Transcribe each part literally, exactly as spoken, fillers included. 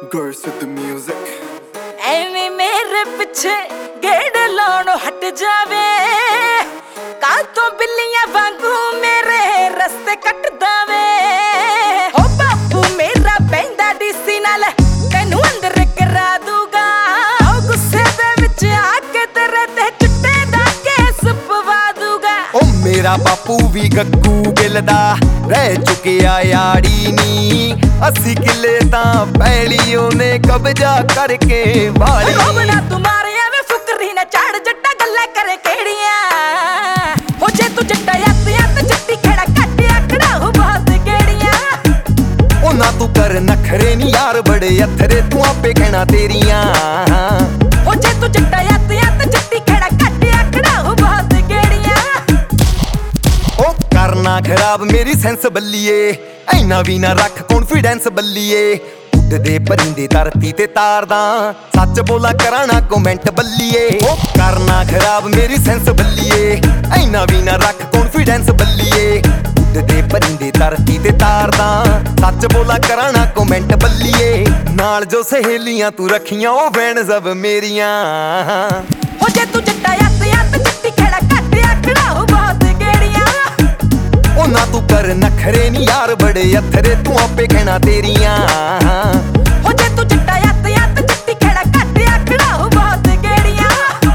Girls with the music. ਐਵੇਂ ਮੇਰੇ ਪਿੱਛੇ ਗੇੜ ਲਾਉਣੋਂ ਹਟ ਜਾਵੇ, ਕੱਲ ਤੋਂ ਬਿੱਲੀਆਂ ਵਾਂਗੂ ਮੇਰੇ ਰਸਤੇ ਕੱਟਦਾ ਵੇ। ਹੋ ਬਾਪੂ ਮੇਰਾ ਬੈਂਦਾ ਡੀਸੀ ਨਾਲ ਤੈਨੂੰ ਅੰਦਰ ਕਰਾ ਦੂਗਾ, ਉਹ ਗੁੱਸੇ ਦੇ ਵਿੱਚ ਆ ਕੇ ਤੇਰੇ ਤੇ ਚਿੱਟੇ ਦਾ ਕੇਸ ਪਵਾ ਦੂਗਾ। ਉਹ ਮੇਰਾ ਬਾਪੂ ਵੀ ਗੱਗੂ ਗਿੱਲ ਦਾ ਰਹਿ ਚੁੱਕਿਆ ਯਾਰੀ ਨੀ, अस्सी किले तां पैली ओने कब्जा करके वाली। रोबना तुम्हारे वे फुकरी ना चाड़ जट्टा गल्ला करे केड़ियां, हो जे तू जट्टा यात यात जट्टी खेड़ा कट आकड़ा हो बहुत गेड़ियां। ओ ना तू कर नखरे नी यार बड़े अथरे तू आपे कहना तेरियां, हो जे तू जट्टा यात यात जट्टी खेड़ा कट आकड़ा हो बहुत गेड़ियां। ओ करना खराब मेरी सेंस बल्लीए, ऐना भी ना रख कॉन्फिडेंस बल्लीए। उड़दे परिंदे धरती ते तारदा, सच बोला कराना कमेंट बल्लीए। ओ करना खराब मेरी सेंस बल्लीए, ऐना भी ना रख कॉन्फिडेंस बल्लीए। उड़दे परिंदे धरती ते तारदा, सच बोला कराना कमेंट बल्लीए। नाल जो सहेलियां तू रखियां ओ बैन सब मेरियां, हो जे तू जट्टा यात यात जट्टी खेड़ा कट आकड़ा हो बहुत गेड़ियां। ओ ना तू कर नखरे नी यार बड़े अथरे तू आपे कहना तेरियां, हो जे तू जट्टा यात यात जट्टी खेड़ा कट आकड़ा हो बहुत गेड़ियां।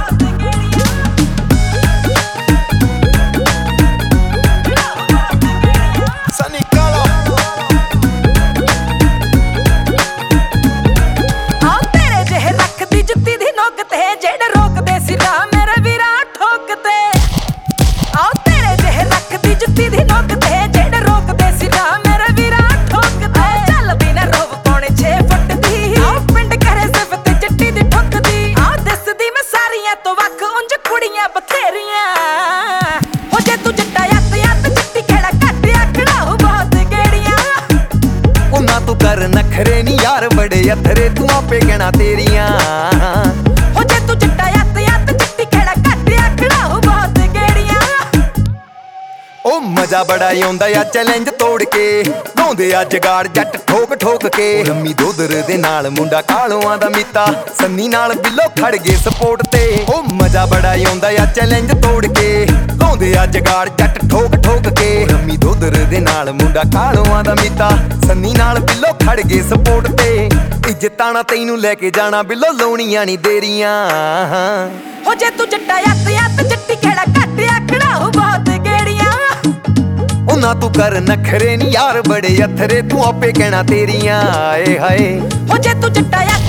सनी काला आओ तेरे जेहे रखदी जुत्ती दी नोक ते जेड़े रोकदे सी राह मेरे वीरा ठोकते। आओ तेरे जेहे रखदी जुत्ती दी नोक ते जेड़े रोकदे सी राह मेरे वीरा ठोकते। चल भी ना रोब पौने छे फुट दी, आओ पिंड करे सिफत जट्टी दी ठुकदी। आओ दसदी मैं सारियां तो वख उंज कुड़ियां बथेरियां, हो जे तू जट्टा यात यात जट्टी खेड़ा कट आकड़ा हो बहुत गेड़ियां। ओ ना तू कर नखरे नी यार बड़े अथरे तू आपे कहना तेरियां, हो जे तू जट्टा यात यात जट्टी खेड़ा कट आकड़ा हो बहुत गेड़ियां। ओ मजा बड़ा आउंदा आ चैलेंज तोड़ के, लाउंदे आ जगाड़ जट ठोक ठोक के। रम्मी दोदर दे नाल मुंडा कालोआं दा मीता, सन्नी नाल बिल्लो खड़ गए सपोर्ट ते। ओ मजा बड़ा आउंदा आ चैलेंज तोड़ के, लाउंदे आ जगाड़ जट ठोक ठोक के। रम्मी दोदर दे नाल मुंडा कालोआं दा मीता, सन्नी नाल बिल्लो खड़ गए सपोर्ट ते। इज्जतां ना तैनू लेके जाना बिल्लो लाउणियां नी देरियां, हो जे तू जट्टा यात यात जट्टी खेड़ा कट आकड़ा हो बहुत गेड़ियां। ओ ना तू कर नखरे नी यार बड़े अथरे तू आपे कहना तेरियां, आए हाय। हो जे तू जट्टा यात